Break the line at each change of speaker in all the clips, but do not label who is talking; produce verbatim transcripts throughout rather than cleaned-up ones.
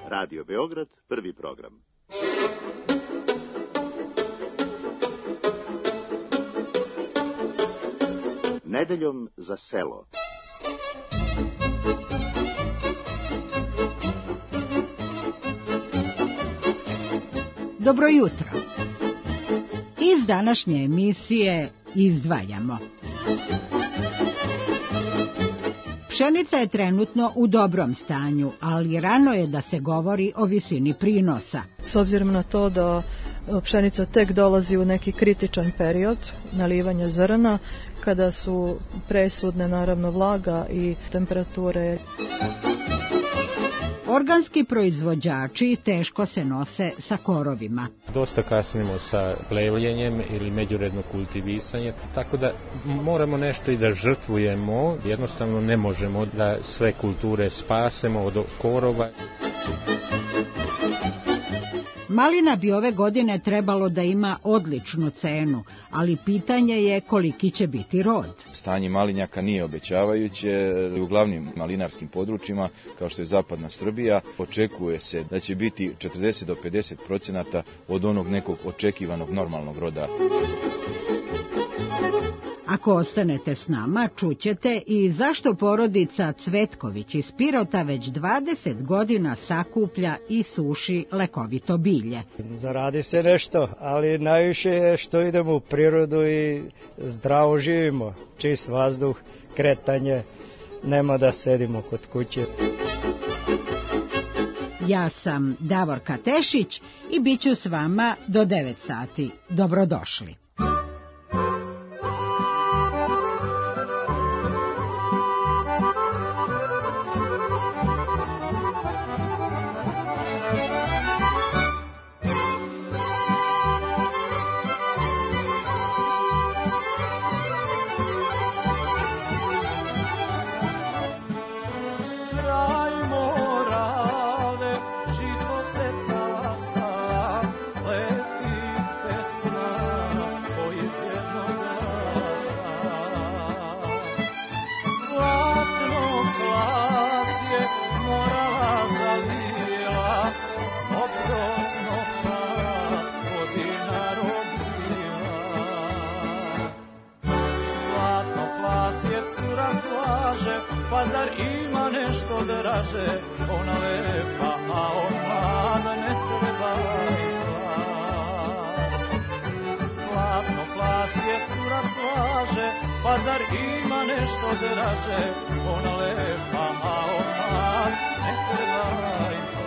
Radio Beograd, prvi program. Nedeljom za selo.
Dobro jutro. Iz današnje emisije izdvajamo. Pšenica je trenutno u dobrom stanju, ali rano je da se govori o visini prinosa.
S obzirom na to da pšenica tek dolazi u neki kritičan period nalivanja zrna, kada su presudne naravno vlaga i temperature.
Organski proizvođači teško se nose sa korovima.
Dosta kasnimo sa plevljenjem ili međuredno kultivisanje, tako da moramo nešto i da žrtvujemo. Jednostavno ne možemo da sve kulture spasemo od korova.
Malina bi ove godine trebalo da ima odličnu cenu, ali pitanje je koliki će biti rod.
Stanje malinjaka nije obećavajuće. U glavnim malinarskim područjima, kao što je zapadna Srbija, očekuje se da će biti četrdeset do pedeset procenata od onog nekog očekivanog normalnog roda.
Ako ostanete s nama, čućete i zašto porodica Cvetković iz Pirota već dvadeset godina sakuplja i suši lekovito bilje.
Zaradi se nešto, ali najviše je što idemo u prirodu i zdravo živimo. Čist vazduh, kretanje, nema da sedimo kod kuće.
Ja sam Davorka Tešić i bit ću s vama do devet sati. Dobrodošli.
Pa zar ima nešto draže, ona lepa, a on mlada, ne treba i glas. Zlatno plasje cura slaže, pa zar ima nešto draže, ona lepa, a on mlad, ne treba i glas.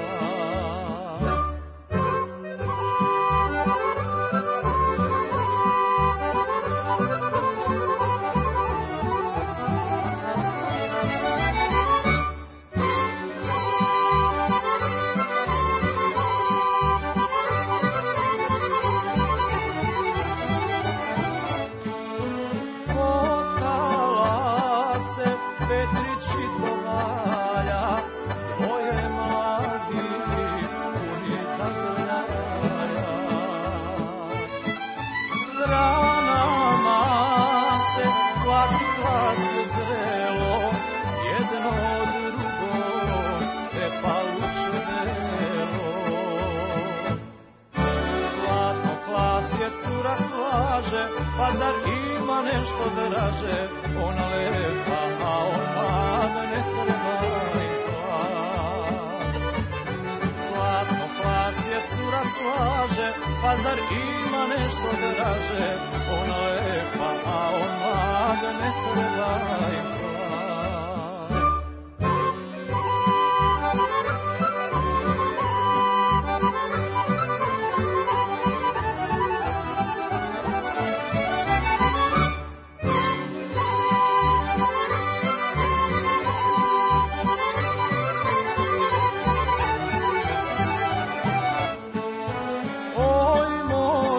Pa zar ima nešto draže, ona lepa, a on mlada, ne treba i glas. Zlatno plasje cura slaže, pa zar ima nešto draže, ona lepa, a on mlada, ne treba i glas.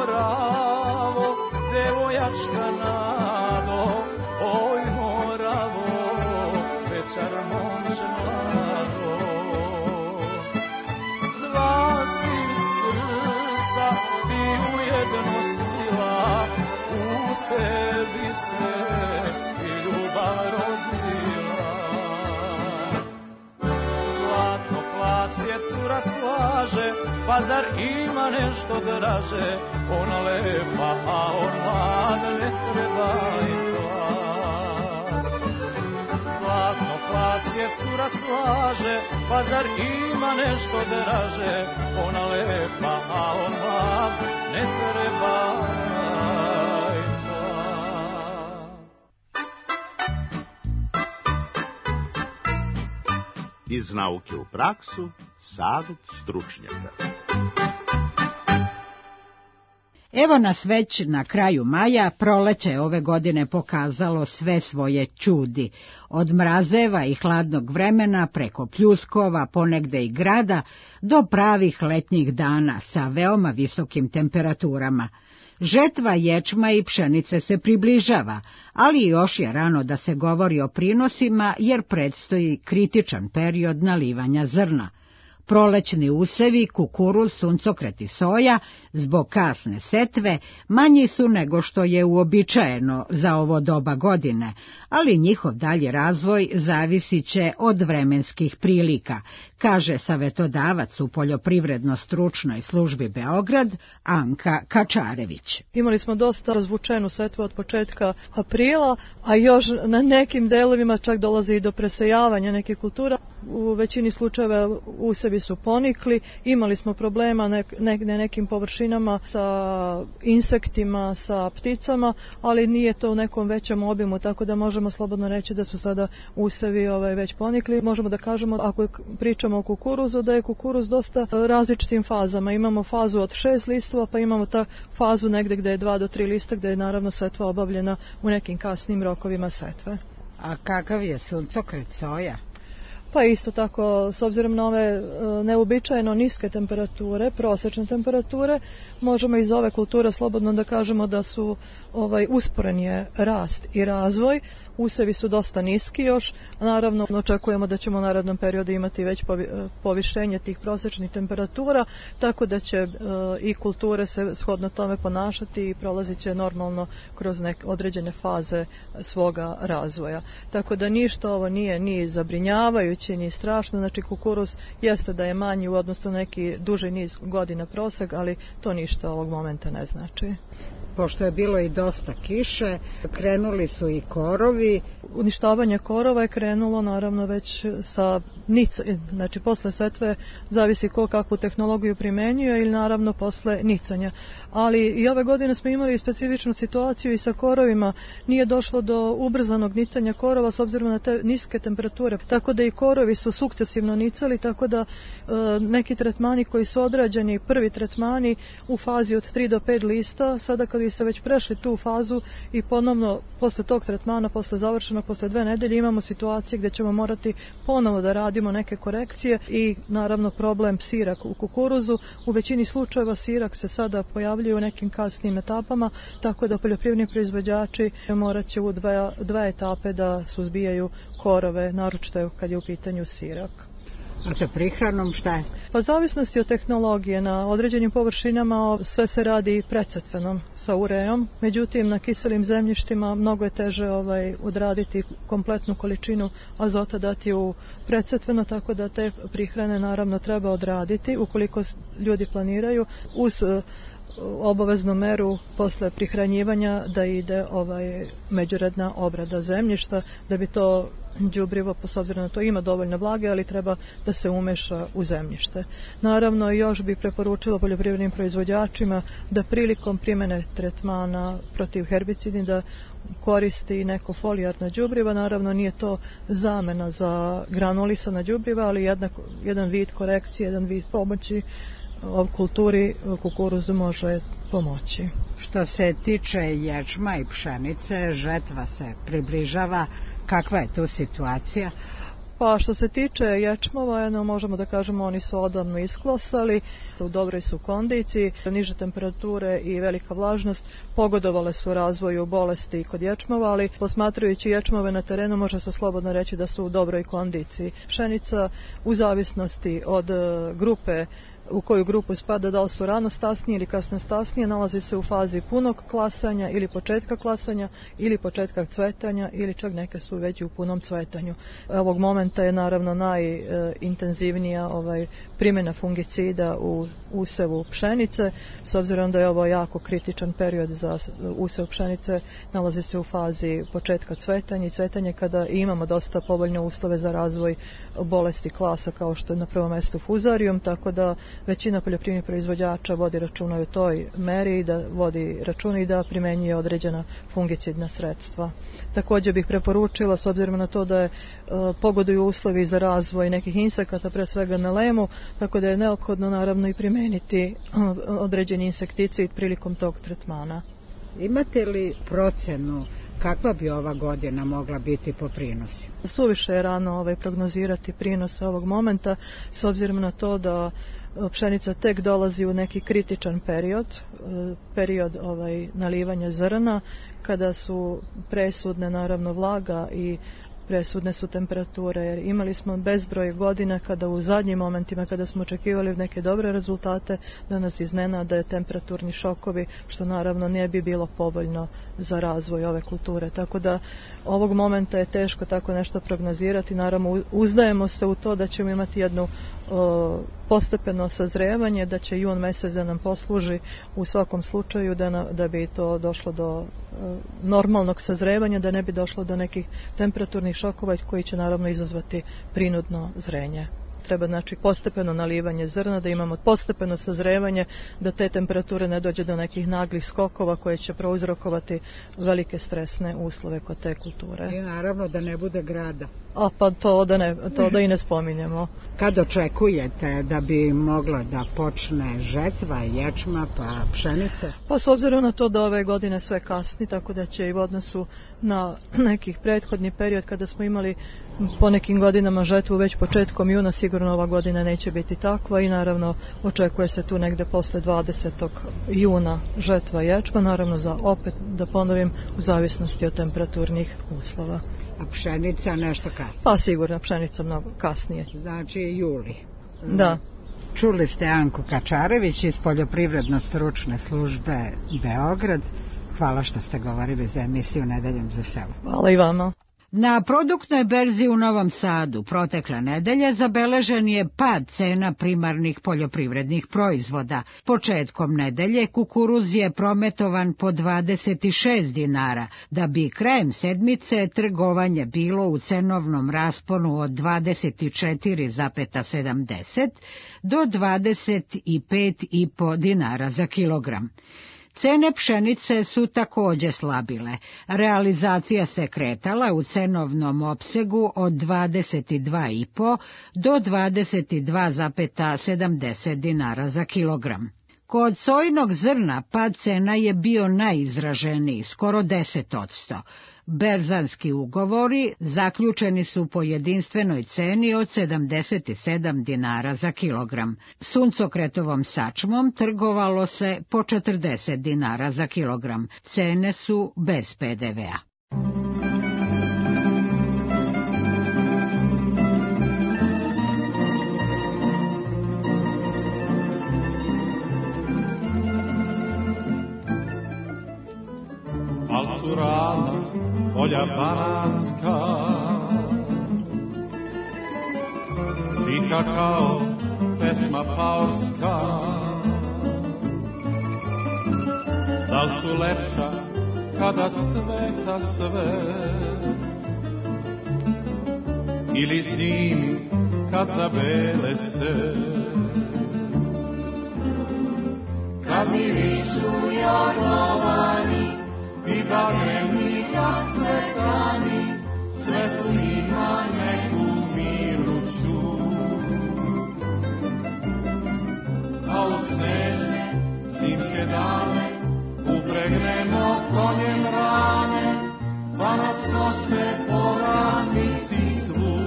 Oj Moravo, cura slaže, pa zar ima nešto draže? Ona lepa, a on mlad, ne treba im hlad. Zlatno plasje cura slaže, pa zar ima nešto draže? Ona lepa, a on mlad, ne treba im hlad.
Iz nauke u praksu, savjet stručnjaka.
Evo nas već na kraju maja, proleće ove godine pokazalo sve svoje čudi. Od mrazeva i hladnog vremena, preko pljuskova, ponegde i grada, do pravih letnjih dana sa veoma visokim temperaturama. Žetva ječma i pšenice se približava, ali još je rano da se govori o prinosima jer predstoji kritičan period nalivanja zrna. Prolećni usevi, kukuruz, suncokret i soja, zbog kasne setve, manji su nego što je uobičajeno za ovo doba godine, ali njihov dalji razvoj zavisit će od vremenskih prilika, kaže savetodavac u poljoprivredno-stručnoj službi Beograd, Anka Kačarević.
Imali smo dosta razvučenu setvu od početka aprila, a još na nekim delovima čak dolazi i do presejavanja nekih kultura. U većini slučajeva usevi su ponikli, imali smo problema nek, nek, na nekim površinama sa insektima, sa pticama, ali nije to u nekom većem obimu, tako da možemo slobodno reći da su sada usevi ovaj, već ponikli. Možemo da kažemo, ako pričamo o kukuruzu, da je kukuruz dosta različitim fazama. Imamo fazu od šest listova, pa imamo ta fazu negde gde je dva do tri lista, gde je naravno setva obavljena u nekim kasnim rokovima setve.
A kakav je suncokret, soja?
Pa isto tako, s obzirom na ove neuobičajeno niske temperature, prosječne temperature, možemo iz ove kulture slobodno da kažemo da su ovaj usporen je rast i razvoj. Usevi su dosta niski još, naravno očekujemo da ćemo u narednom periodu imati već povišenje tih prosječnih temperatura, tako da će e, i kulture se shodno tome ponašati i prolazit će normalno kroz neke određene faze svoga razvoja. Tako da ništa ovo nije ni zabrinjavajuće, ni strašno, znači kukuruz jeste da je manji u odnosu na neki duži niz godina prosek, ali to ništa ovog momenta ne znači.
Pošto je bilo i dosta kiše, krenuli su i korovi.
Uništavanje korova je krenulo naravno već sa nica, znači posle setve zavisi ko kakvu tehnologiju primenjuje ili naravno posle nicanja. Ali i ove godine smo imali specifičnu situaciju i sa korovima, nije došlo do ubrzanog nicanja korova s obzirom na te niske temperature, tako da i korovi su sukcesivno nicali, tako da e, neki tretmani koji su odrađeni, prvi tretmani u fazi od tri do pet lista, sada kad bi se već prešli tu fazu i ponovno posle tog tretmana, posle završenog, posle dve nedelje imamo situacije gdje ćemo morati ponovo da radimo neke korekcije i naravno problem sirak u kukuruzu. U većini slučajeva sirak se sada pojavljuje u nekim kasnim etapama, tako da poljoprivredni proizvođači morat će u dva, dva etape da suzbijaju korove, naročito kad je u pitanju sirak.
A sa prihranom šta je?
Pa zavisnosti od tehnologije. Na određenim površinama sve se radi precetvenom sa ureom, međutim na kiselim zemljištima mnogo je teže ovaj, odraditi kompletnu količinu azota dati u precetveno, tako da te prihrane naravno treba odraditi ukoliko ljudi planiraju uz obaveznu meru posle prihranjivanja da ide ovaj međuredna obrada zemljišta, da bi to đubrivo, s obzirom na to ima dovoljno vlage, ali treba da se umeša u zemljište. Naravno, još bi preporučila poljoprivrednim proizvođačima da prilikom primjene tretmana protiv herbicidni da koristi neko folijarna đubriva. Naravno, nije to zamena za granulisana đubriva, ali jednak, jedan vid korekcije, jedan vid pomoći o kulturi kukuruzu može pomoći.
Što se tiče ječma i pšenice, žetva se približava. Kakva je tu situacija?
Pa što se tiče ječmova, jedno možemo da kažemo oni su odavno isklosali, u dobroj su kondiciji, niže temperature i velika vlažnost pogodovale su razvoju bolesti kod ječmova, ali posmatrajući ječmove na terenu može se slobodno reći da su u dobroj kondiciji. Pšenica u zavisnosti od grupe u koju grupu spada, da li su ranostasnije ili kasnostasnije, nalazi se u fazi punog klasanja ili početka klasanja ili početka cvetanja ili čak neke su već u punom cvetanju. Ovog momenta je naravno najintenzivnija ovaj, primjena fungicida u usevu pšenice, s obzirom da je ovo jako kritičan period za usev pšenice, nalazi se u fazi početka cvetanja i cvetanje kada imamo dosta povoljne uslove za razvoj bolesti klasa kao što je na prvom mjestu fuzarium, tako da većina poljoprivrednih proizvođača vodi računa o toj meri i da vodi računa i da primenjuje određena fungicidna sredstva. Također bih preporučila, s obzirom na to da je, e, pogoduju uslovi za razvoj nekih insekata, pre svega na lemu, tako da je neophodno naravno i primeniti e, određeni insekticid prilikom tog tretmana.
Imate li procenu kakva bi ova godina mogla biti po prinosima?
Suviše je rano ovaj, prognozirati prinose ovog momenta, s obzirom na to da pšenica tek dolazi u neki kritičan period, period ovaj, nalivanja zrna, kada su presudne naravno vlaga i presudne su temperature, jer imali smo bezbroj godina kada u zadnjim momentima, kada smo očekivali neke dobre rezultate, da nas iznenade temperaturni šokovi, što naravno ne bi bilo povoljno za razvoj ove kulture. Tako da ovog momenta je teško tako nešto prognozirati. Naravno uzdajemo se u to da ćemo imati jednu o, postepeno sazrevanje, da će jun mjesec da nam posluži u svakom slučaju da, na, da bi to došlo do o, normalnog sazrevanja, da ne bi došlo do nekih temperaturnih šokova koji će naravno izazvati prinudno zrenje. Treba znači postepeno nalivanje zrna, da imamo postepeno sazrevanje, da te temperature ne dođe do nekih naglih skokova koje će prouzrokovati velike stresne uslove kod te kulture.
I naravno da ne bude grada.
A pa to da, ne, to da i ne spominjemo.
Kad očekujete da bi mogla da počne žetva ječma pa pšenice?
Pa s obzirom na to da ove godine sve kasni, tako da će i u odnosu na nekih prethodni period kada smo imali po nekim godinama žetvu već početkom juna, sigurno ova godina neće biti takva i naravno očekuje se tu negde posle dvadesetog juna žetva ječma, naravno za opet da ponovim u zavisnosti od temperaturnih uslova.
A pšenica nešto kasnije?
Pa sigurno pšenica mnogo kasnije.
Znači juli.
Da.
Čuli ste Anku Kačarević iz Poljoprivredno-stručne službe Beograd. Hvala što ste govorili za emisiju Nedeljom za selo.
Hvala i vama.
Na produktnoj berzi u Novom Sadu protekle nedelje zabeležen je pad cena primarnih poljoprivrednih proizvoda. Početkom nedelje kukuruz je prometovan po dvadeset šest dinara, da bi krajem sedmice trgovanje bilo u cenovnom rasponu od dvadeset četiri zarez sedamdeset do dvadeset pet i po dinara za kilogram. Cene pšenice su također slabile. Realizacija se kretala u cenovnom opsegu od dvadeset dva i po do dvadeset dva zarez sedamdeset dinara za kilogram. Kod sojnog zrna pad cena je bio najizraženiji, skoro deset odsto. Berzanski ugovori zaključeni su po jedinstvenoj ceni od sedamdeset sedam dinara za kilogram. Suncokretovom sačmom trgovalo se po četrdeset dinara za kilogram. Cene su bez pe de vea.
Al su ravna polja banatska, tiha kao pesma paorska. Da li su lepša kada cveta sve, ili zimi kad zabele se? Kad mirišu jorgovani i gaveni rascvetani, sve tu ima neku miruću. A u snežne zimske dane upregnemo konjem rane, pa nas nose po ravnici svu.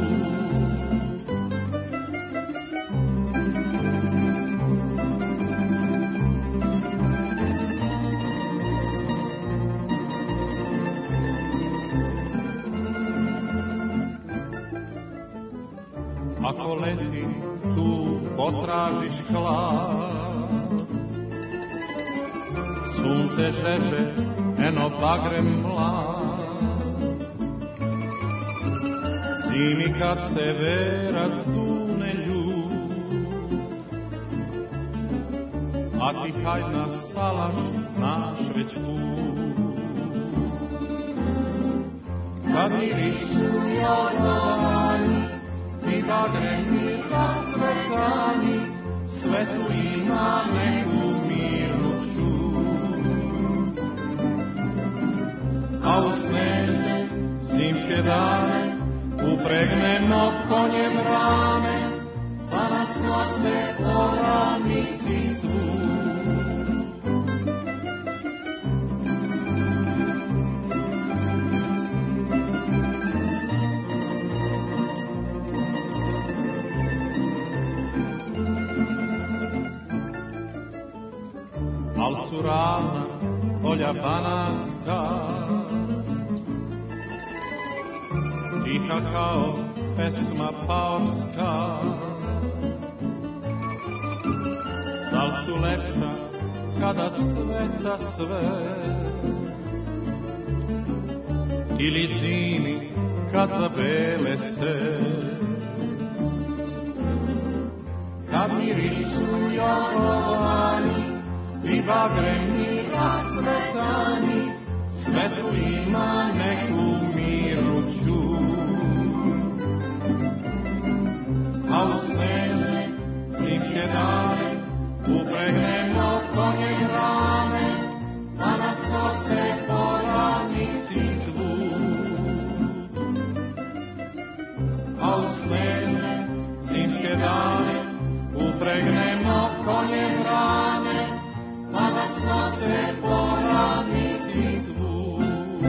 Ako leti tu potraga tražiš hlad. Sunce žeže, eno bagrem mlad. Zimi kad se verac dune ljud, a ti hajdna salaš, znaš već put. Kad mirišu jorgovani i bagremi rasvetani, sve tu ima neku mirnu čud. A u snežne zimske dane upregnemo konjem rame, pa nas nose po ravnici svud. Al su ravna polja banatska, tiha kao pesma paorska. Dal su lepša kada cveta sve, ili zimi kad zabele se. Kad mirišu jorgovani i bagremi rasvetani, sve tu ima neku mirnu čud. A u snežne zimske dane upregnemo konjem rame, da nas nose po ravnici svud. A u snežne zimske dane upregnemo konjem rame, pa nas nose po ravnici svud.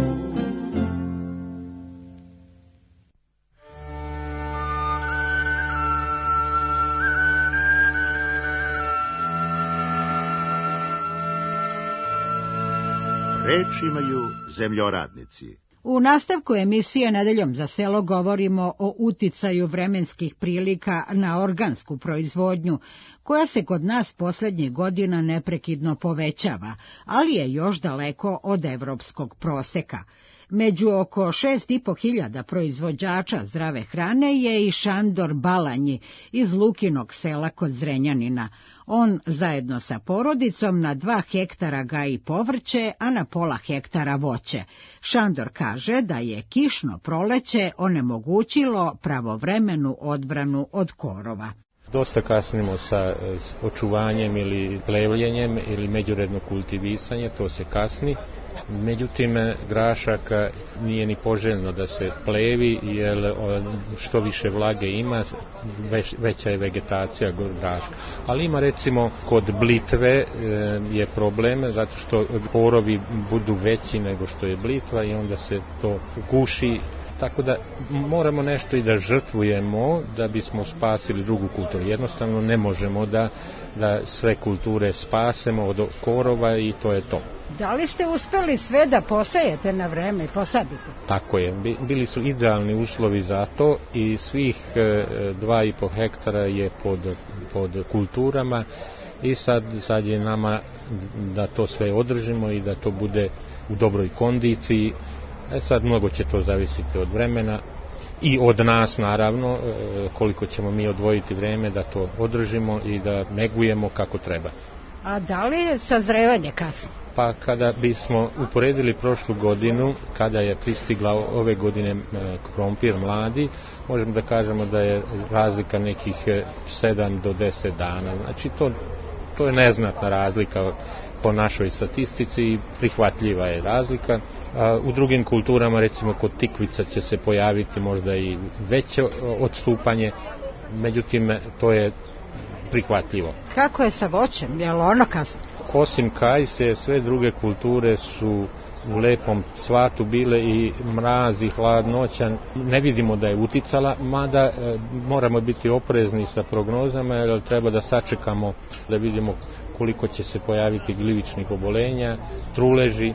Reč imaju zemljoradnici.
U nastavku emisije Nedeljom za selo govorimo o uticaju vremenskih prilika na organsku proizvodnju, koja se kod nas posljednjih godina neprekidno povećava, ali je još daleko od evropskog proseka. Među oko šest i po hiljada proizvođača zdrave hrane je i Šandor Balanji iz Lukinog sela kod Zrenjanina. On zajedno sa porodicom na dva hektara gaji povrće, a na pola hektara voće. Šandor kaže da je kišno proleće onemogućilo pravovremenu odbranu od korova.
Dosta kasnimo sa očuvanjem ili plevljenjem ili međuredno kultivisanje, to se kasni. Međutim, grašaka nije ni poželjno da se plevi, jer što više vlage ima, već, veća je vegetacija graška. Ali ima recimo kod blitve je problem, zato što korovi budu veći nego što je blitva i onda se to guši. Tako da moramo nešto i da žrtvujemo da bismo spasili drugu kulturu. Jednostavno ne možemo da, da sve kulture spasemo od korova i to je to.
Da li ste uspeli sve da posejete na vreme i posadite?
Tako je. Bili su idealni uslovi za to i svih dva i po hektara je pod, pod kulturama i sad, sad je nama da to sve održimo i da to bude u dobroj kondiciji. E sad mnogo će to zavisiti od vremena i od nas naravno, koliko ćemo mi odvojiti vreme da to održimo i da negujemo kako treba.
A da li je sazrevanje kasno?
Pa kada bismo uporedili prošlu godinu, kada je pristigla ove godine krompir mladi, možemo da kažemo da je razlika nekih sedam do deset dana. Znači to, to je neznatna razlika po našoj statistici i prihvatljiva je razlika. U drugim kulturama, recimo kod tikvica će se pojaviti možda i veće odstupanje, međutim to je prihvatljivo.
Kako je sa voćem? Je li ono kasno?
Osim kajse, sve druge kulture su u lepom cvatu bile i mraz i hladnoća. Ne vidimo da je uticala, mada e, moramo biti oprezni sa prognozama, jer treba da sačekamo da vidimo koliko će se pojaviti gljivičnih obolenja, truleži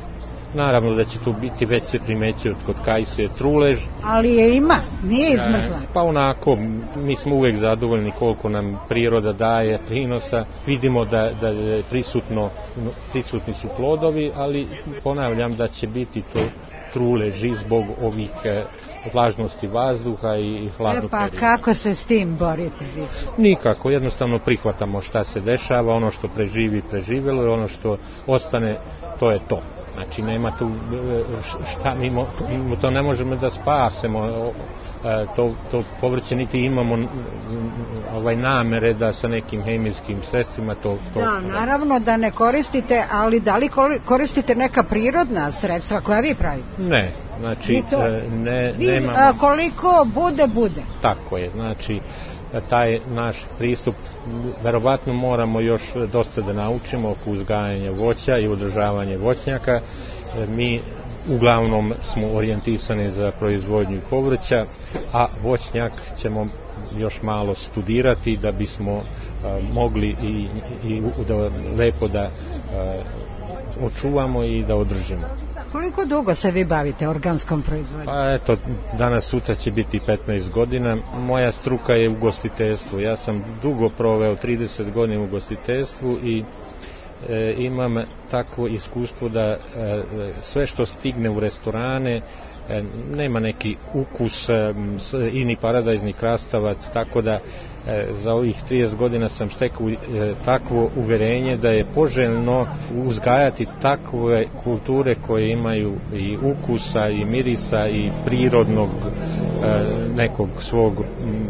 Naravno da će tu biti, već se primećuje kod kajse trulež.
Ali je ima, nije izmrzla.
Pa onako, mi smo uvek zadovoljni koliko nam priroda daje prinosa. Vidimo da, da je prisutno, prisutni su plodovi, ali ponavljam da će biti to truleži zbog ovih vlažnosti vazduha i hladnog
e pa
perioda.
Kako se s tim borite vi?
Nikako, jednostavno prihvatamo šta se dešava, ono što preživi, preživelo i ono što ostane, to je to. Znači nema tu šta, mi to ne možemo da spasemo, to, to povrće niti imamo ovaj namere da sa nekim hemijskim sredstvima to, to...
Da, naravno da ne koristite, ali da li koristite neka prirodna sredstva koja vi pravite?
Ne, znači ne,
vi,
nemamo...
A, koliko bude, bude.
Tako je, znači taj naš pristup, verovatno moramo još dosta da naučimo oko uzgajanja voća i održavanje voćnjaka. Mi uglavnom smo orijentisani za proizvodnju povrća, a voćnjak ćemo još malo studirati da bismo uh, mogli i, i da lepo da uh, očuvamo i da održimo.
Koliko dugo se vi bavite organskom proizvodnjom?
Pa eto, danas sutra će biti petnaest godina. Moja struka je ugostiteljstvo. Ja sam dugo proveo trideset godina u ugostiteljstvu i e, imam takvo iskustvo da e, sve što stigne u restorane e, nema neki ukus e, i ni paradajz ni krastavac, tako da e, za ovih trideset godina sam stekao e, takvo uverenje da je poželjno uzgajati takve kulture koje imaju i ukusa i mirisa i prirodnog e, nekog svog m,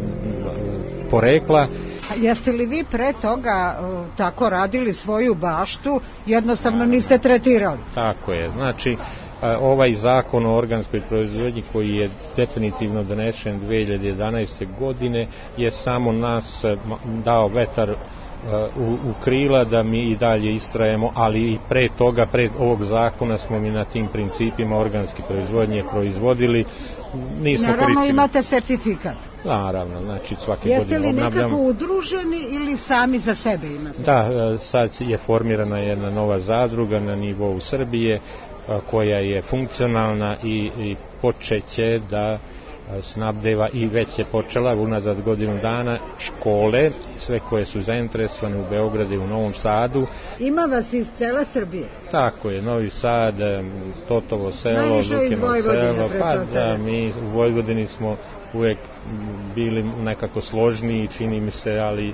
porekla.
Jeste li vi pre toga uh, tako radili svoju baštu, jednostavno niste tretirali?
Tako je, znači ovaj zakon o organskoj proizvodnji koji je definitivno donesen dve hiljade jedanaeste. godine je samo nas dao vetar u, u krila da mi i dalje istrajemo, ali i pre toga, pre ovog zakona smo mi na tim principima organske proizvodnje proizvodili. Nismo
Naravno
koristili.
Imate sertifikat.
Naravno, znači svake
Jeste
godine obnavljamo.
Jeste li nekako udruženi ili sami za sebe imate?
Da, sad je formirana jedna nova zadruga na nivou Srbije koja je funkcionalna i, i počeće da snabdeva i već je počela unazad godinu dana škole, sve koje su zainteresovane u Beogradu i u Novom Sadu.
Ima vas iz cele Srbije?
Tako je, Novi Sad, Totovo selo,
Najviše iz Vojvodine,
selo, pa da, mi u Vojvodini smo uvek bili nekako složniji, čini mi se, ali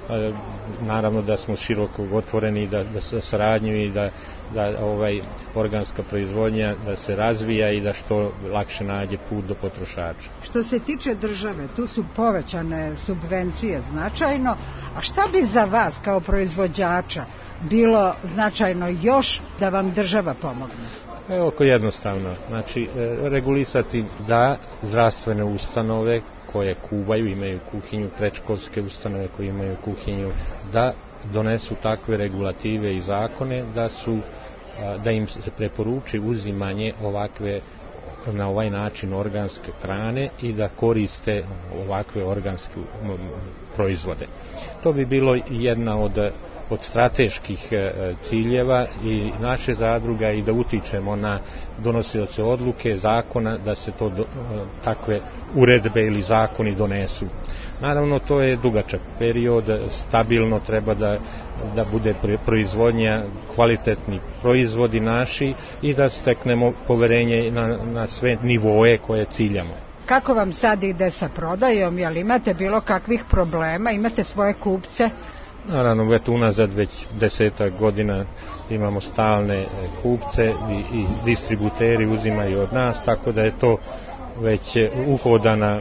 naravno da smo široko otvoreni da, da se saradnju i da, da ovaj organska proizvodnja da se razvija i da što lakše nađe put do potrošača.
Što se tiče države, tu su povećane subvencije značajno, a šta bi za vas kao proizvođača bilo značajno još da vam država pomogne?
Evo ko jednostavno, znači regulisati da zdravstvene ustanove koje kuvaju, imaju kuhinju, predškolske ustanove koje imaju kuhinju, da donesu takve regulative i zakone da su da im se preporuči uzimanje ovakve na ovaj način organske hrane i da koriste ovakve organske proizvode. To bi bilo jedna od od strateških ciljeva i naše zadruga i da utičemo na donosioce odluke, zakona, da se to do, takve uredbe ili zakoni donesu. Naravno, to je dugačak period, stabilno treba da, da bude proizvodnja, kvalitetni proizvodi naši i da steknemo poverenje na, na sve nivoe koje ciljamo.
Kako vam sad ide sa prodajom? Jel imate bilo kakvih problema? Imate svoje kupce?
Naravno, eto unazad već desetak godina imamo stalne kupce i, i distributeri uzimaju od nas, tako da je to već uhodana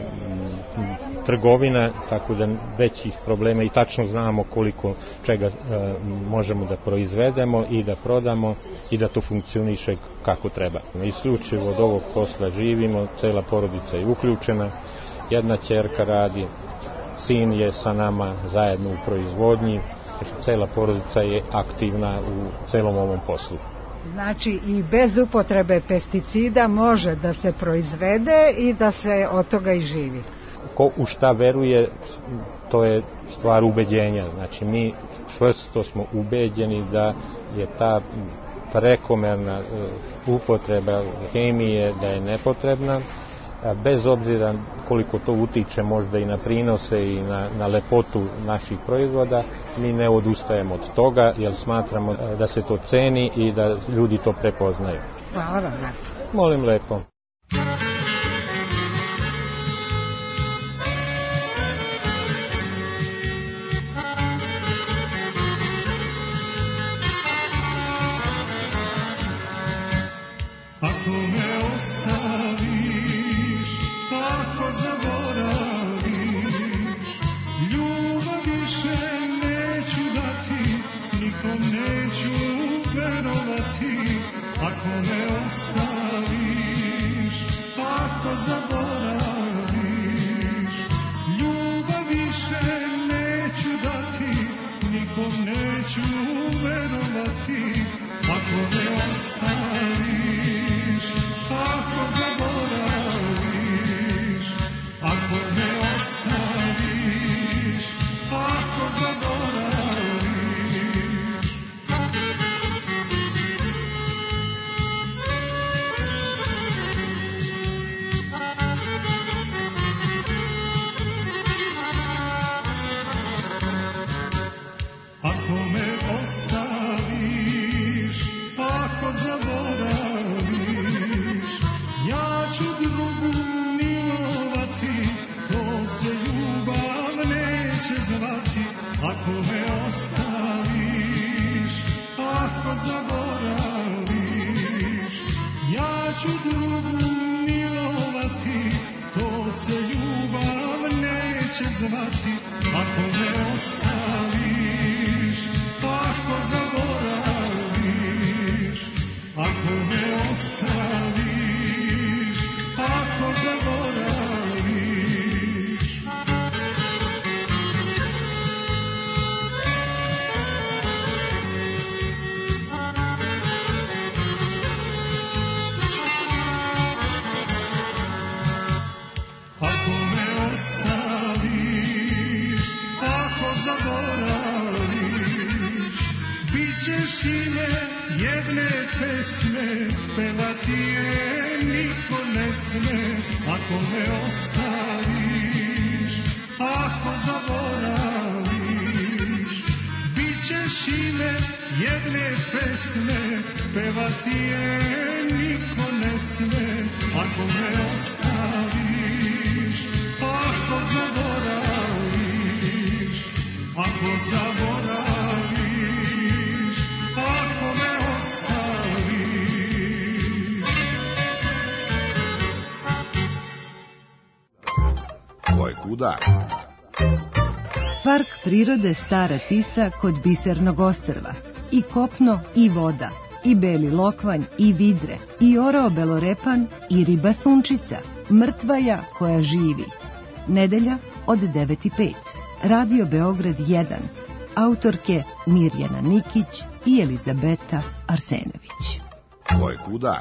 trgovina, tako da većih problema i tačno znamo koliko čega e, možemo da proizvedemo i da prodamo i da to funkcioniše kako treba. Isključivo od ovog posla živimo, cela porodica je uključena, jedna ćerka radi, sin je sa nama zajedno u proizvodnji, cela porodica je aktivna u celom ovom poslu.
Znači i bez upotrebe pesticida može da se proizvede i da se od toga i živi.
Ko u šta veruje, to je stvar ubeđenja. Znači mi čvrsto smo ubeđeni da je ta prekomerna upotreba hemije da je nepotrebna, bez obzira koliko to utiče možda i na prinose i na, na lepotu naših proizvoda, mi ne odustajemo od toga jer smatramo da se to ceni i da ljudi to prepoznaju.
Hvala vam.
Molim lepo.
Park prirode Stara Tisa kod Bisernog ostrva. I kopno i voda, i beli lokvanj i vidre, i orao belorepan i riba sunčica, mrtvaja koja živi. Nedelja od devet i pet. Radio Beograd jedan. Autorke Mirjana Nikić i Elizabeta Arsenović.
Ko je kuda?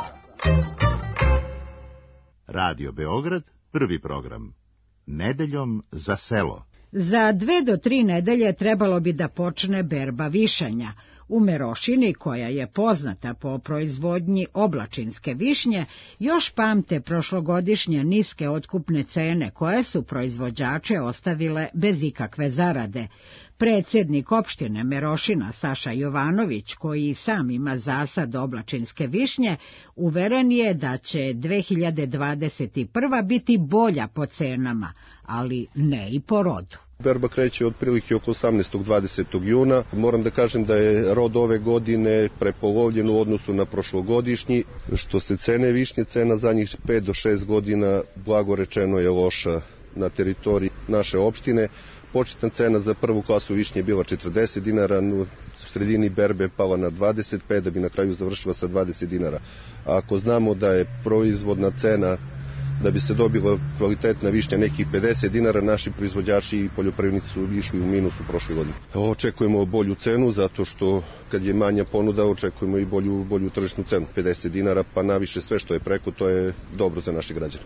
Radio Beograd, prvi program. Nedeljom za selo.
Za dve do tri nedelje trebalo bi da počne berba višanja. U Merošini, koja je poznata po proizvodnji oblačinske višnje, još pamte prošlogodišnje niske otkupne cene koje su proizvođače ostavile bez ikakve zarade. Predsjednik opštine Merošina Saša Jovanović, koji sam ima zasad oblačinske višnje, uveren je da će dve hiljade dvadeset prva biti bolja po cenama, ali ne i po rodu.
Berba kreće otprilike oko osamnaestog dvadesetog juna. Moram da kažem da je rod ove godine prepolovljen u odnosu na prošlogodišnji. Što se cene višnje, cena zadnjih pet do šest godina blago rečeno je loša na teritoriji naše opštine. Početna cena za prvu klasu višnje je bila četrdeset dinara, u sredini berbe pala na dvadeset pet, da bi na kraju završila sa dvadeset dinara. A ako znamo da je proizvodna cena da bi se dobila kvalitetna višnja nekih pedeset dinara, naši proizvođači i poljoprivrednici su išli u minus u prošle godine. Očekujemo bolju cenu, zato što kad je manja ponuda, očekujemo i bolju, bolju tržišnu cenu. pedeset dinara, pa naviše sve što je preko, to je dobro za naše građane.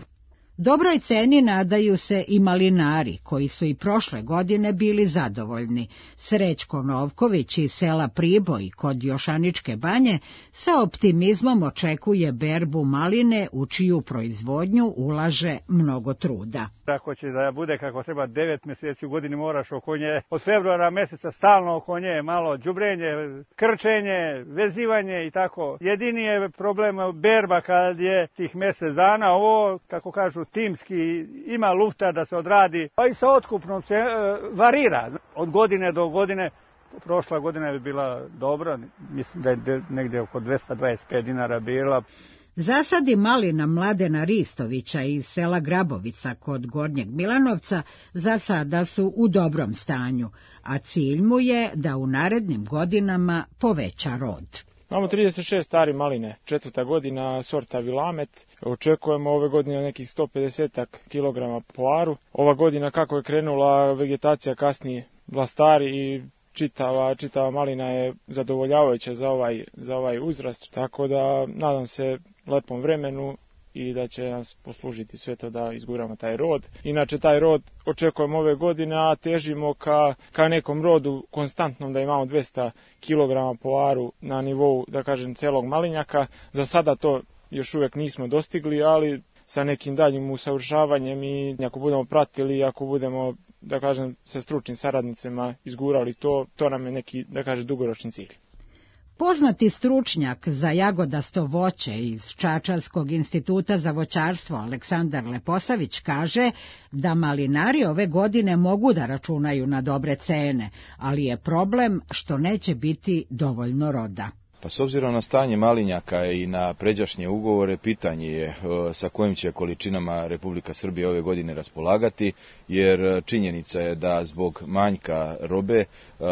Dobroj ceni nadaju se i malinari, koji su i prošle godine bili zadovoljni. Srećko Novković iz sela Priboj kod Jošaničke banje sa optimizmom očekuje berbu maline u čiju proizvodnju ulaže mnogo truda.
Ako će da bude kako treba devet mjeseci u godini moraš oko nje, od februara mjeseca stalno oko nje, malo đubrenje, krčenje, vezivanje i tako. Jedini je problem berba kad je tih mjesec dana, ovo, kako kažu, timski ima lufta da se odradi, pa i sa otkupnom se e, varira od godine do godine. Prošla godina je bila dobra, mislim da je negdje oko dvesta dvadeset pet dinara bila.
Zasadi malina Mladena Ristovića iz sela Grabovica kod Gornjeg Milanovca za sada su u dobrom stanju, a cilj mu je da u narednim godinama poveća rod.
Imamo trideset šest stari maline, četvrta godina sorta Vilamet. Očekujemo ove godine nekih sto pedeset kilograma po aru. Ova godina kako je krenula vegetacija kasnije blastari i čitava, čitava malina je zadovoljavajuća za ovaj, za ovaj uzrast. Tako da nadam se lepom vremenu i da će nas poslužiti sve to da izguramo taj rod. Inače taj rod očekujemo ove godine, a težimo ka, ka nekom rodu konstantnom da imamo dvesta kilograma po aru na nivou, da kažem, celog malinjaka. Za sada to još uvijek nismo dostigli, ali sa nekim daljim usavršavanjem i ako budemo pratili, ako budemo, da kažem, sa stručnim saradnicima izgurali to, to nam je neki, da kažem, dugoročni cilj.
Poznati stručnjak za jagodasto voće iz Čačanskog instituta za voćarstvo Aleksandar Leposavić kaže da malinari ove godine mogu da računaju na dobre cene, ali je problem što neće biti dovoljno roda.
Pa s obzirom na stanje malinjaka i na pređašnje ugovore, pitanje je sa kojim će količinama Republika Srbija ove godine raspolagati, jer činjenica je da zbog manjka robe,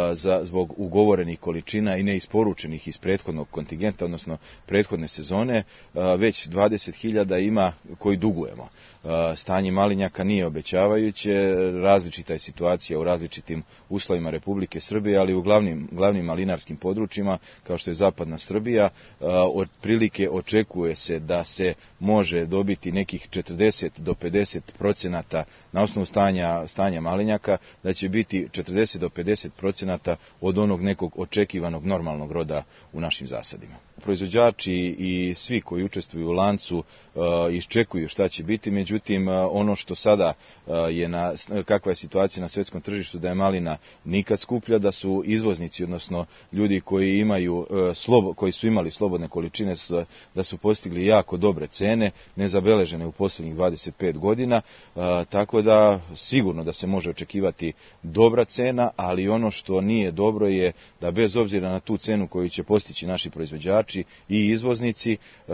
zbog ugovorenih količina i neisporučenih iz prethodnog kontingenta, odnosno prethodne sezone, već dvadeset hiljada ima koji dugujemo. Stanje malinjaka nije obećavajuće, različita je situacija u različitim uslovima Republike Srbije, ali u glavnim, glavnim malinarskim područjima, kao što je Zapadna Srbija, otprilike očekuje se da se može dobiti nekih četrdeset do pedeset procenata na osnovu stanja, stanja malinjaka, da će biti četrdeset do pedeset procenata od onog nekog očekivanog normalnog roda u našim zasadima. Proizvođači i svi koji učestvuju u lancu iščekuju šta će biti, međutim ono što sada je na, kakva je situacija na svjetskom tržištu, da je malina nikad skuplja, da su izvoznici, odnosno ljudi koji imaju slobo, koji su imali slobodne količine, da su postigli jako dobre cene, nezabeležene u posljednjih dvadeset pet godina, tako da sigurno da se može očekivati dobra cena, ali ono što nije dobro je da bez obzira na tu cenu koju će postići naši proizvođači i izvoznici,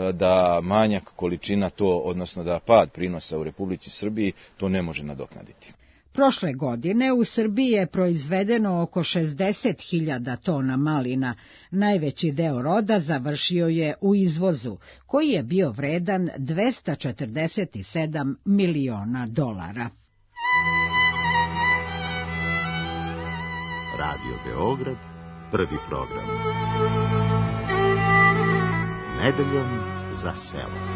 da manjak količina to, odnosno da pad prinosa u Republici Srbiji to ne može nadoknaditi.
Prošle godine u Srbiji je proizvedeno oko šezdeset hiljada tona malina. Najveći deo roda završio je u izvozu, koji je bio vredan dvesta četrdeset sedam miliona dolara.
Radio Beograd, prvi program. Nedeljom za selo.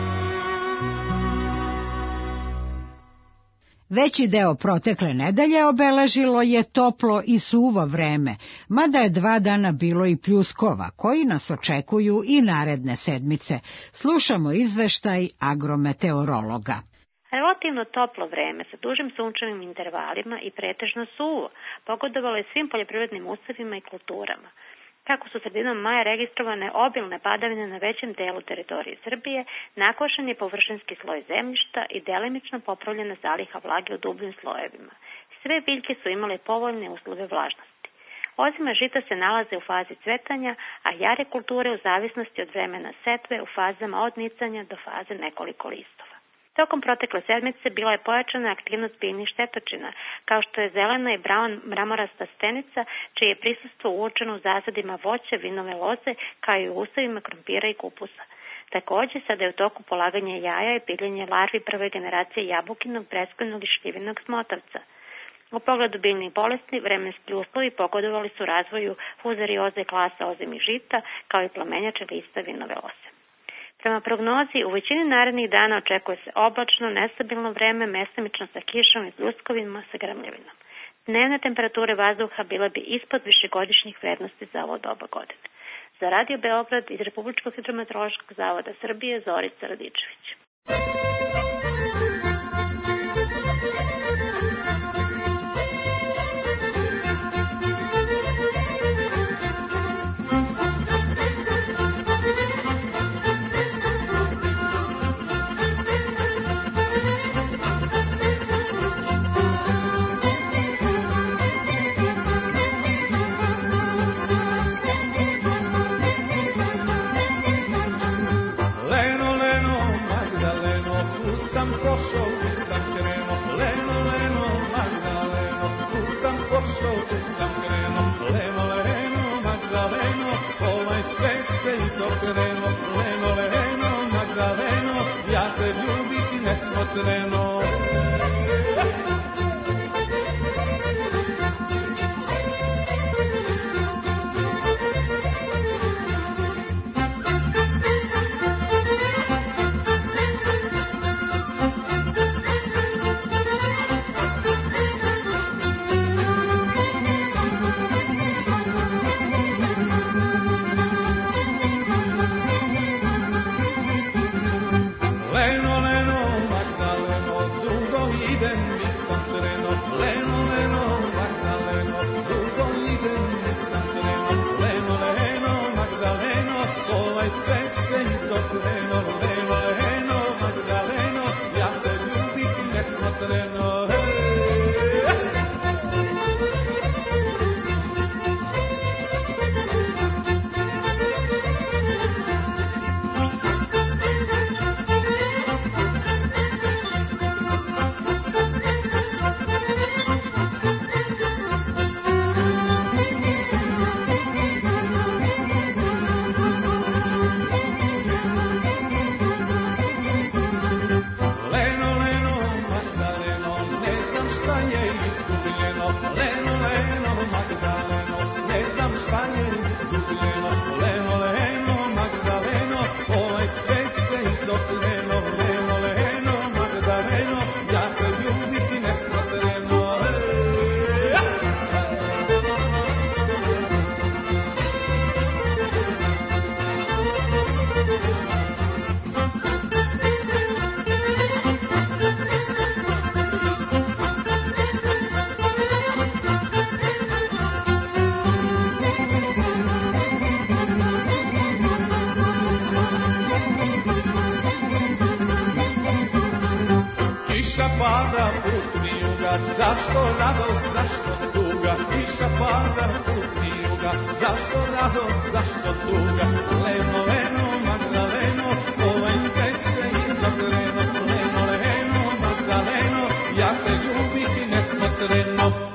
Veći deo protekle nedelje obeležilo je toplo i suvo vreme, mada je dva dana bilo i pljuskova, koji nas očekuju i naredne sedmice. Slušamo izveštaj agrometeorologa.
Relativno toplo vreme sa dužim sunčevim intervalima i pretežno suvo pogodovalo je svim poljoprivrednim usevima i kulturama. Kako su sredinom maja registrovane obilne padavine na većem delu teritorije Srbije, nakošen je površinski sloj zemljišta i delimično popravljena zaliha vlage u dubljim slojevima. Sve biljke su imale povoljne uslove vlažnosti. Ozime žita se nalaze u fazi cvetanja, a jare kulture u zavisnosti od vremena setve u fazama od nicanja do faze nekoliko listova. Tokom protekle sedmice bila je pojačana aktivnost biljnih štetočina, kao što je zelena i braun mramorasta stenica, čije je prisustvo uočeno u zasadima voća, vinove loze, kao i u usevima krompira i kupusa. Također, sada je u toku polaganje jaja i piljenje larvi prve generacije jabukinog, breskvenog i šljivinog smotavca. U pogledu biljnih bolesti, vremenski uslovi pogodovali su razvoju fuzarioze klasa ozimih žita, kao i plamenjače lista vinove lose. Prema prognozi, u većini narednih dana očekuje se oblačno, nestabilno vreme, mestimično sa kišom i bljuskovima sa grmljavinom. Dnevne temperature vazduha bile bi ispod višegodišnjih vrednosti za ovo doba godine. Za Radio Beograd iz Republičkog hidrometeorološkog zavoda Srbije, Zorica Radičević.
Treno. Zašto radost, zašto tuga, kiša pada put i juga. Zašto radost, zašto tuga, leno, leno, Magdaleno, ovaj svet se izokreno. Leno, leno, Magdaleno, ja te ljubiti nesmotreno.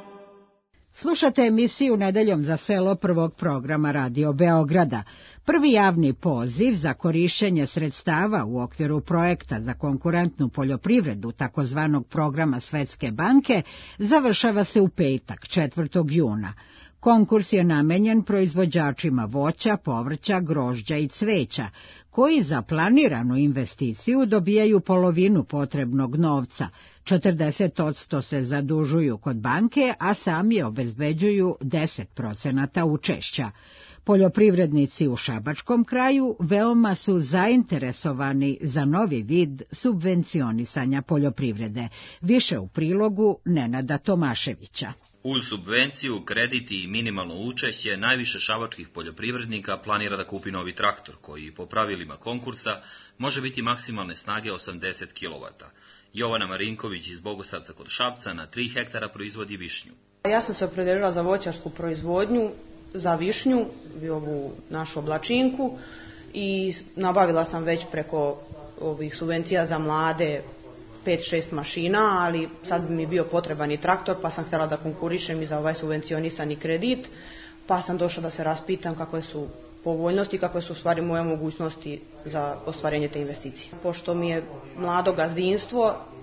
Slušate emisiju Nedeljom za selo prvog programa Radio Beograda. Prvi javni poziv za korišćenje sredstava u okviru projekta za konkurentnu poljoprivredu, takozvanog programa Svetske banke, završava se u petak, četvrtog juna. Konkurs je namenjen proizvođačima voća, povrća, grožđa i cveća, koji za planiranu investiciju dobijaju polovinu potrebnog novca. četrdeset posto se zadužuju kod banke, a sami obezbeđuju deset procenata učešća. Poljoprivrednici u Šabačkom kraju veoma su zainteresovani za novi vid subvencionisanja poljoprivrede. Više u prilogu Nenada Tomaševića.
Uz subvenciju, kredit i minimalno učešće, najviše šabačkih poljoprivrednika planira da kupi novi traktor, koji po pravilima konkursa može biti maksimalne snage osamdeset kilovata. Jovana Marinković iz Bogosavca kod Šapca na tri hektara proizvodi višnju.
Ja sam se opredelila za voćarsku proizvodnju, za višnju, ovu našu oblačinku, i nabavila sam već preko ovih subvencija za mlade pet šest mašina, ali sad bi mi bio potreban i traktor, pa sam htjela da konkurišem i za ovaj subvencionisani kredit, pa sam došla da se raspitam kakve su povoljnosti, kakve su u stvari moje mogućnosti za ostvarenje te investicije. Pošto mi je mlado gazdinstvo,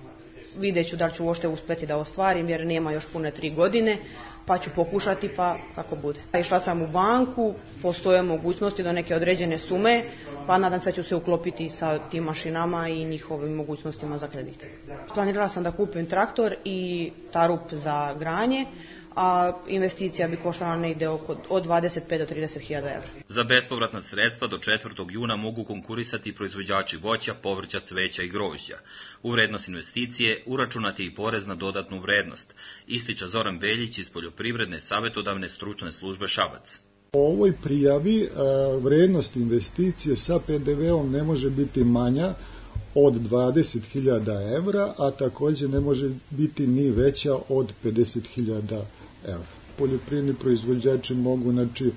vidjet ću da li ću uopšte uspjeti da ostvarim jer nema još pune tri godine, pa ću pokušati pa kako bude. Išla sam u banku, postoje mogućnosti do neke određene sume, pa nadam se da ću se uklopiti sa tim mašinama i njihovim mogućnostima za kredit. Planirala sam da kupim traktor i tarup za granje, a investicija bi koštala negdje oko od dvadeset pet do trideset hiljada evra.
Za bespovratna sredstva do četvrtog juna mogu konkurisati proizvođači voća, povrća, cveća i grožđa. U vrednost investicije uračunati i porez na dodatnu vrednost, ističe Zoran Beljić iz Poljoprivredne savjetodavne stručne službe Šabac.
Po ovoj prijavi vrednost investicije sa pe de veom ne može biti manja od dvadeset hiljada evra, a također ne može biti ni veća od pedeset hiljada evra. Poljoprivredni proizvođači mogu znači,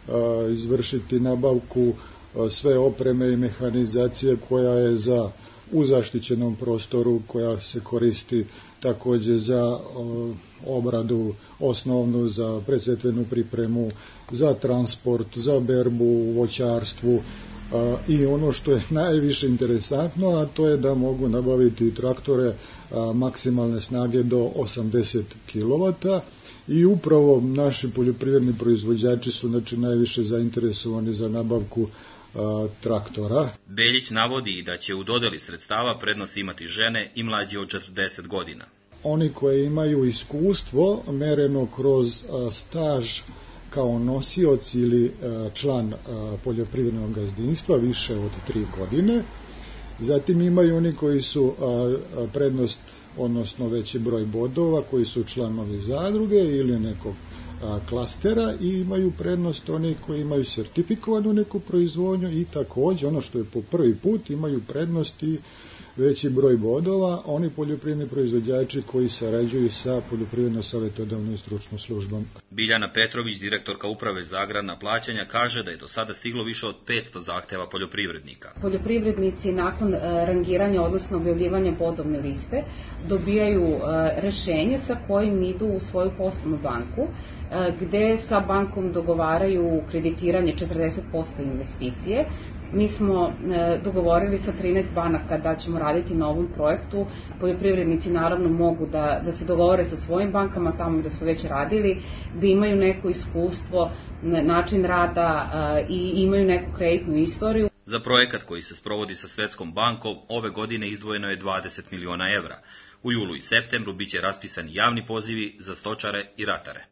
izvršiti nabavku sve opreme i mehanizacije koja je za u zaštićenom prostoru, koja se koristi također za obradu osnovnu, za presetvenu pripremu, za transport, za berbu u voćarstvu. I ono što je najviše interesantno, a to je da mogu nabaviti traktore maksimalne snage do osamdeset kilovata i upravo naši poljoprivredni proizvođači su znači, najviše zainteresovani za nabavku a, traktora.
Beljić navodi da će u dodeli sredstava prednost imati žene i mlađi od četrdeset godina.
Oni koji imaju iskustvo mereno kroz a, staž kao nosioc ili član poljoprivrednog gazdinstva više od tri godine. Zatim imaju oni koji su prednost, odnosno veći broj bodova, koji su članovi zadruge ili nekog klastera i imaju prednost oni koji imaju sertifikovanu neku proizvodnju i također ono što je po prvi put imaju prednost i veći broj bodova, oni poljoprivredni proizvođači koji sarađuju sa poljoprivredno savjetodavnom i stručnom službom.
Biljana Petrović, direktorka uprave za agrarna plaćanja, kaže da je do sada stiglo više od petsto zahteva poljoprivrednika.
Poljoprivrednici nakon rangiranja, odnosno objavljivanja bodovne liste, dobijaju rešenje sa kojim idu u svoju poslovnu banku, gde sa bankom dogovaraju kreditiranje četrdeset posto investicije. Mi smo e, dogovorili sa trinaest banaka da ćemo raditi na ovom projektu. Poljoprivrednici naravno mogu da, da se dogovore sa svojim bankama tamo gde su već radili, da imaju neko iskustvo, način rada e, i imaju neku kreditnu istoriju.
Za projekat koji se sprovodi sa Svetskom bankom ove godine izdvojeno je dvadeset miliona evra. U julu i septembru biće raspisani javni pozivi za stočare i ratare.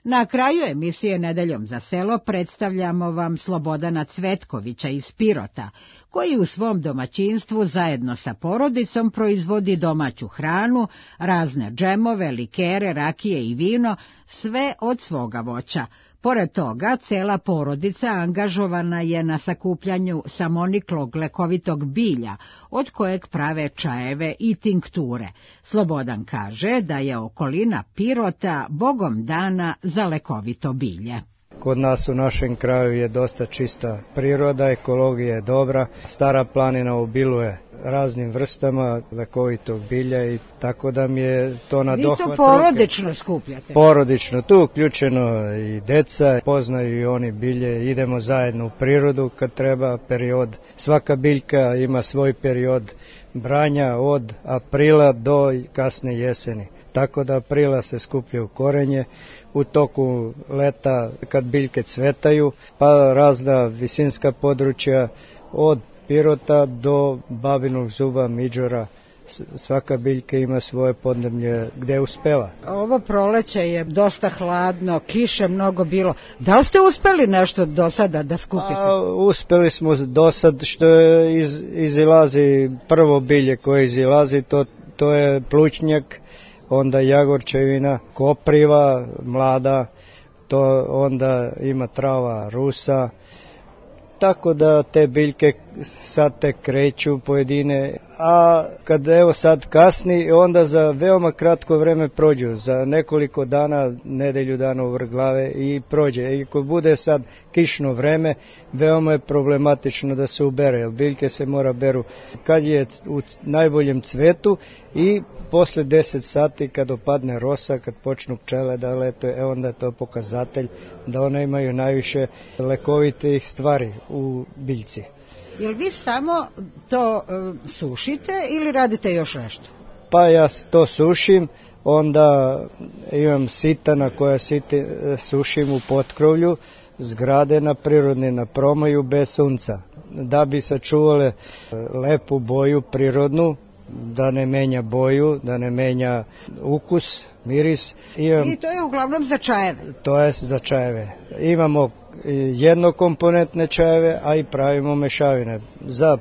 Na kraju emisije Nedeljom za selo predstavljamo vam Slobodana Cvetkovića iz Pirota, koji u svom domaćinstvu zajedno sa porodicom proizvodi domaću hranu, razne džemove, likere, rakije i vino, sve od svoga voća. Pored toga, cela porodica angažovana je na sakupljanju samoniklog lekovitog bilja, od kojeg prave čajeve i tinkture. Slobodan kaže da je okolina Pirota bogom dana za lekovito bilje.
Kod nas u našem kraju je dosta čista priroda, ekologija je dobra, Stara planina obiluje raznim vrstama lekovitog bilja i tako da mi je to na dohvat ruke.
Vi to porodično skupljate?
Porodično, tu uključeno i deca, poznaju i oni bilje, idemo zajedno u prirodu kad treba period. Svaka biljka ima svoj period branja od aprila do kasne jeseni. Tako da aprila se skupljaju korenje, u toku leta kad biljke cvetaju, pa razna visinska područja od Pirota do Babinog Zuba, Miđora, svaka biljka ima svoje podneblje gde uspeva.
Ovo proleće je dosta hladno, kiše mnogo bilo. Da li ste uspeli nešto do sada da skupite?
A, uspeli smo do sad što iz, izilazi prvo bilje koje izilazi, to, to je plućnjak, onda jagorčevina, kopriva, mlada, to onda ima trava rusa, tako da te biljke sad te kreću pojedine, a kad evo sad kasni, onda za veoma kratko vreme prođu, za nekoliko dana, nedelju dana u vrh glave i prođe. I ako bude sad kišno vreme, veoma je problematično da se ubere, jer biljke se mora beru kad je u najboljem cvetu i posle deset sati kad opadne rosa, kad počnu pčele da lete, e onda je to pokazatelj da one imaju najviše lekovitih stvari u biljci.
Jel vi samo to uh, sušite ili radite još nešto?
Pa ja to sušim, onda imam sitana koja siti, sušim u potkrovlju, zgrade na prirodni na promaju bez sunca, da bi sačuvale lepu boju prirodnu, da ne menja boju, da ne menja ukus, miris. Imam,
I to je uglavnom za čajeve?
To je za čajeve. Imamo jednokomponentne čajeve, a i pravimo mešavine za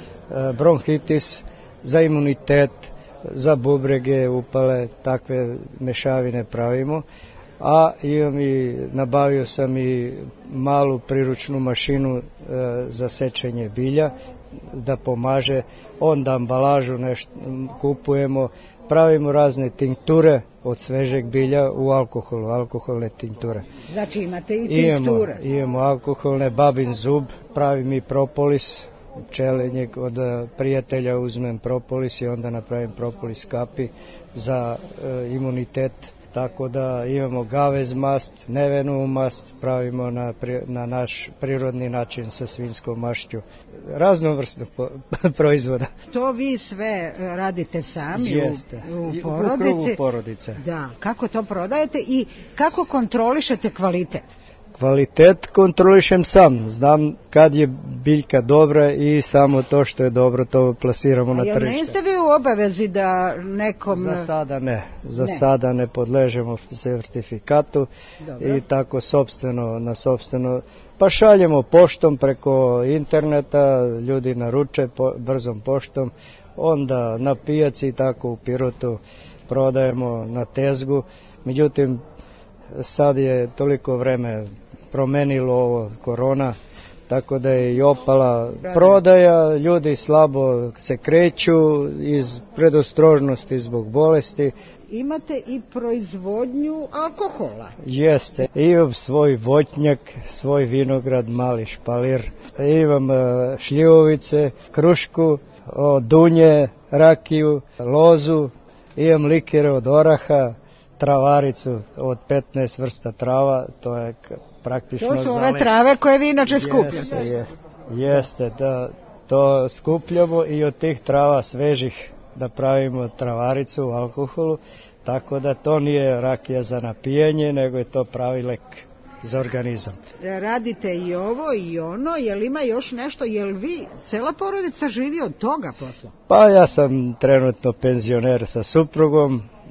bronhitis, za imunitet, za bubrege, upale, takve mešavine pravimo. A imam i, nabavio sam i malu priručnu mašinu e, za sečenje bilja, da pomaže, onda ambalažu nešto kupujemo, pravimo razne tinkture od svežeg bilja u alkoholu, alkoholne tinkture.
Znači imate i tinkture?
Imamo, imamo alkoholne, babin zub, pravim i propolis, pčelinjeg od prijatelja uzmem propolis i onda napravim propolis kapi za e, imunitet. Tako da imamo gavez mast, nevenu mast, pravimo na, na naš prirodni način sa svinjskom mašću. Raznovrstnog proizvoda.
To vi sve radite sami
Jeste.
u, u porodici?
U krugu porodice.
Da. Kako to prodajete i kako kontrolišete kvalitet?
Kvalitet kontrolišem sam, znam kad je biljka dobra i samo to što je dobro to plasiramo na tržište. A jel
niste vi u obavezi da nekom...
Za sada ne, za
ne.
sada ne podležemo sertifikatu. Dobro. I tako sopstveno, na sopstveno, pa šaljemo poštom preko interneta, ljudi naruče po, brzom poštom, onda na pijaci tako u Pirotu prodajemo na tezgu, međutim sad je toliko vreme promenilo ovo korona, tako da je i opala prodaja, ljudi slabo se kreću iz predostrožnosti zbog bolesti.
Imate i proizvodnju alkohola?
Jeste, imam svoj voćnjak, svoj vinograd, mali špalir, imam šljivovice, krušku, dunje, rakiju, lozu, imam likere od oraha, travaricu od petnaest vrsta trava, to je praktično...
To su ove zale... trave koje vi inače skupljate.
Jeste, jeste, jeste da to skupljamo i od tih trava svežih da pravimo travaricu u alkoholu, tako da to nije rakija za napijanje, nego je to pravi lek za organizam.
Radite i ovo i ono, jel ima još nešto, jel vi, cela porodica živi od toga posla?
Pa ja sam trenutno penzioner sa suprugom,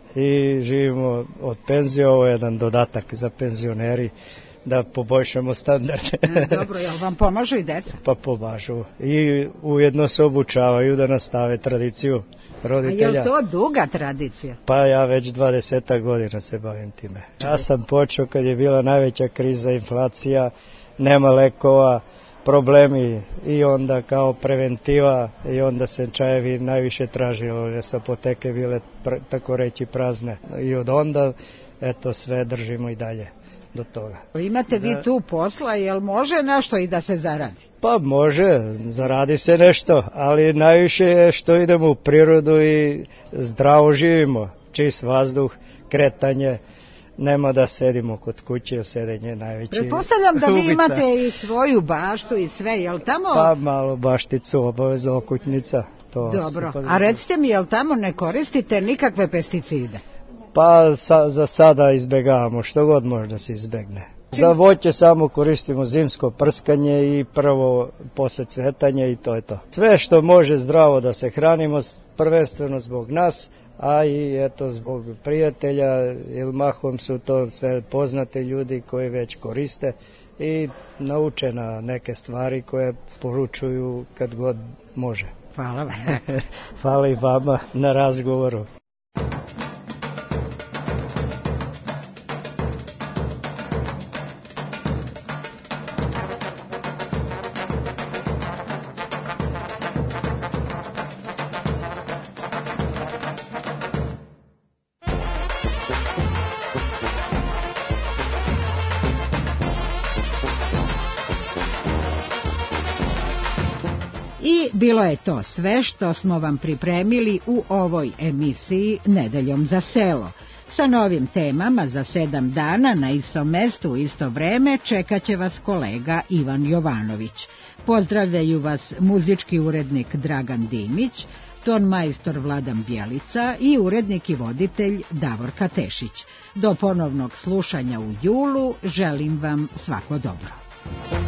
i živimo od penzije, ovo je jedan dodatak za penzioneri da poboljšamo standarde.
Dobro, jel vam pomažu i deca?
Pa pomažu i ujedno se obučavaju da nastave tradiciju roditelja.
A je li to duga tradicija?
Pa ja već dvadeset godina se bavim time. Ja sam počeo kad je bila najveća kriza, inflacija, nema lekova, problemi i onda kao preventiva i onda se čajevi najviše tražilo, jer su apoteke bile tako reći prazne i od onda eto sve držimo i dalje do toga.
Imate vi tu posla, jel može nešto i da se zaradi?
Pa može, zaradi se nešto, ali najviše je što idemo u prirodu i zdravo živimo, čist vazduh, kretanje, nema da sedimo kod kuće, sedenje najveći ubica.
Pretpostavljam da vi imate i svoju baštu i sve, jel tamo?
Pa malo bašticu, obavezno okućnica. To
dobro, a recite mi, jel tamo ne koristite nikakve pesticide?
Pa sa, za sada izbjegavamo, što god može da se izbegne. Za voće samo koristimo zimsko prskanje i prvo posle cvetanja i to je to. Sve što može zdravo da se hranimo, prvenstveno zbog nas, a i eto zbog prijatelja, jer mahom su to sve poznate ljudi koji već koriste i nauče na neke stvari koje poručuju kad god može.
Hvala vam.
Hvala i vama na razgovoru.
Bilo je to sve što smo vam pripremili u ovoj emisiji Nedeljom za selo. Sa novim temama za sedam dana na istom mestu u isto vreme čekat će vas kolega Ivan Jovanović. Pozdravljaju vas muzički urednik Dragan Dimić, ton majstor Vladan Bjelica i urednik i voditelj Davorka Tešić. Do ponovnog slušanja u julu želim vam svako dobro.